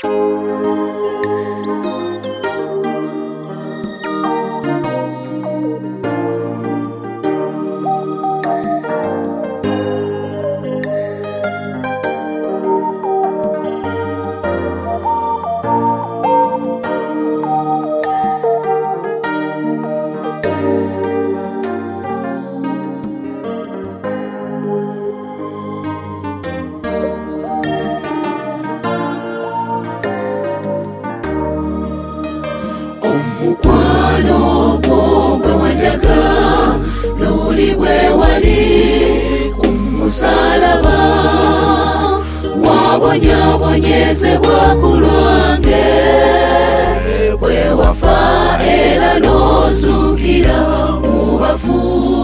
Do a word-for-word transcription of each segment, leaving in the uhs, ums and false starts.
Omukwano gwe wandaga luli bwe wali ku musalaba, wabonyabonyezebwa ku lwange, bwe wafa era n'ozuukira mu bafu,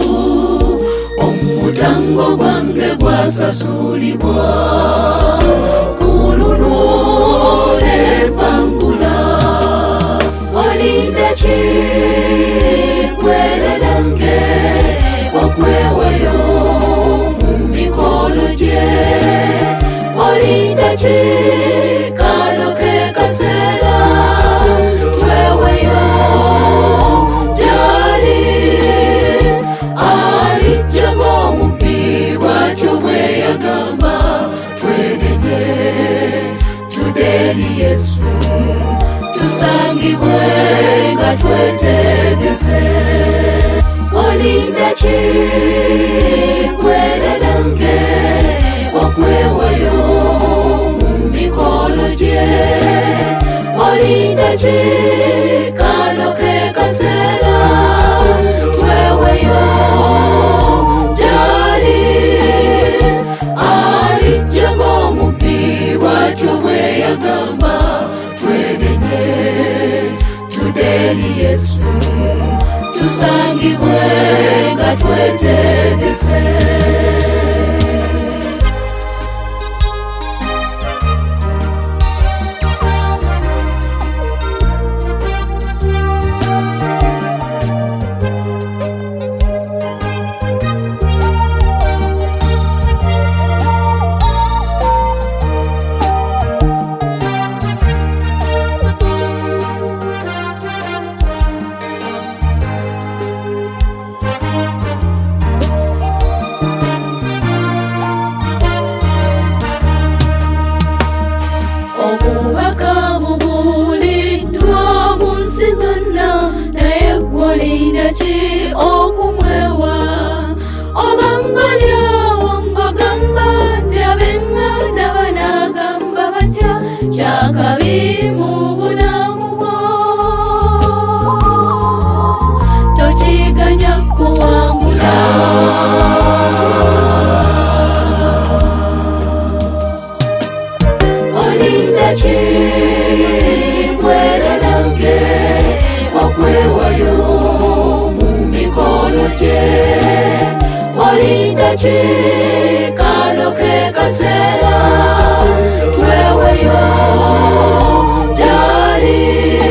omutango gwange gwasasulibwa ku lulwo n'empangula. Olinda ki gwere nange okwewayo mu mikono gye? Olinda ki kano ke kaseera tweweyo gy'ali? Alijja ng'omubbi bw'atyo bwe yagamba, twenenye tudde eri Yesu tusangibwe nga twetegese. Olinda ki gwere nange okwewayo mu mikono gye? Olinda ki kano ke kaseera tweweyo gy'ali? Alijja ng'omubbi bw'atyo bwe yagamba, twenenye tudde eri Yesu tusangibwe nga twetegese. Obubaka bubulindwa mu nsi zonna, naye ggwe olinda ki okumwewa? Obanga lyawo ng'ogamba nti ab'eŋŋanda banaagamba batya, kyakabi mu bulamu bwo, tokiganya kuwangula. Olinda ki gwere nange okwewayo mu mikono gye? Olinda ki kano ke kaseera tweweyo gy'ali?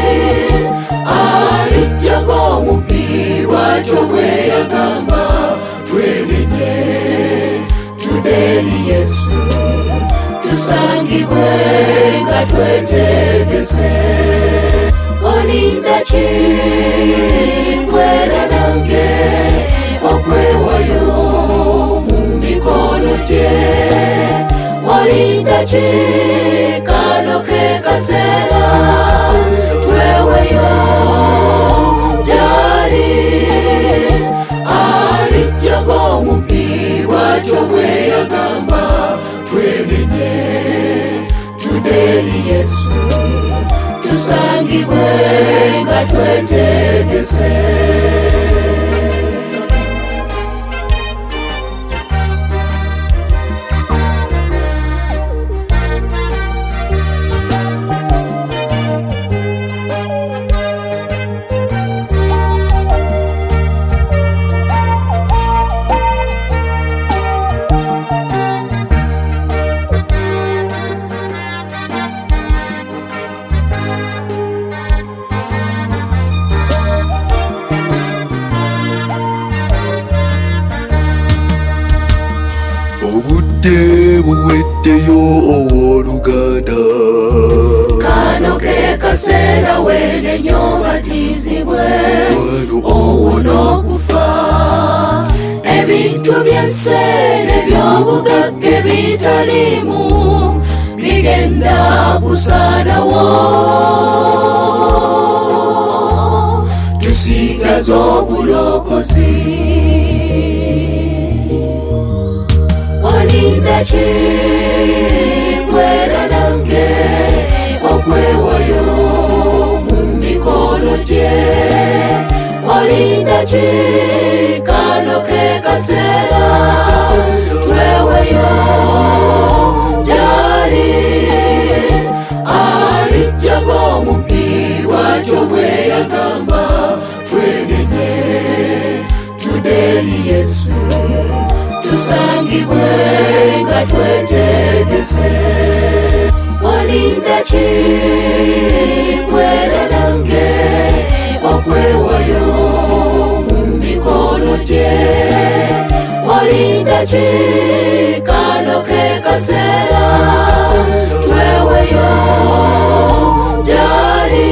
Alijja ng'omubbi bw'atyo bwe yagamba, twenenye tudde eri Yesu tusangibwe nga twetegese. Olinda ki gwere nange okwewayo mu mikono gye? Olinda ki kano ke kaseera tweweyo gy'ali? Alijja ng'omubbi bw'atyo bwe yagamba, twenenye tudde eri Yesu tusangibwe nga twetegese. Obudde buweddeyo owooluganda, ke kaseera wene nnyo batizibwe owonokufa ebintu by'enseere by'obugagga ebitaliimu bigenda kusaanawo tusigaza obulokozi olinda ki kwera nange okwewayo mu mikono gye olinda ki kano ke kaseera tweweyo gyali alijja ng'omubbi bw'atyo bwe yagamba twenenye tudde eri Yesu tusangibwe nga twetegese olinda ki kwera nange okwewayo mu mikono gye olinda ki kano ke kaseera tweweyo gyali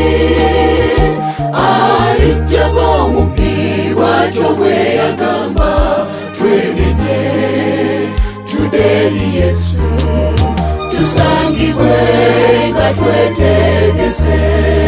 alijja ng'omubbi bw'atyo bwe yagamba twenenye tudde eri Yesu tusangibwe nga twetegese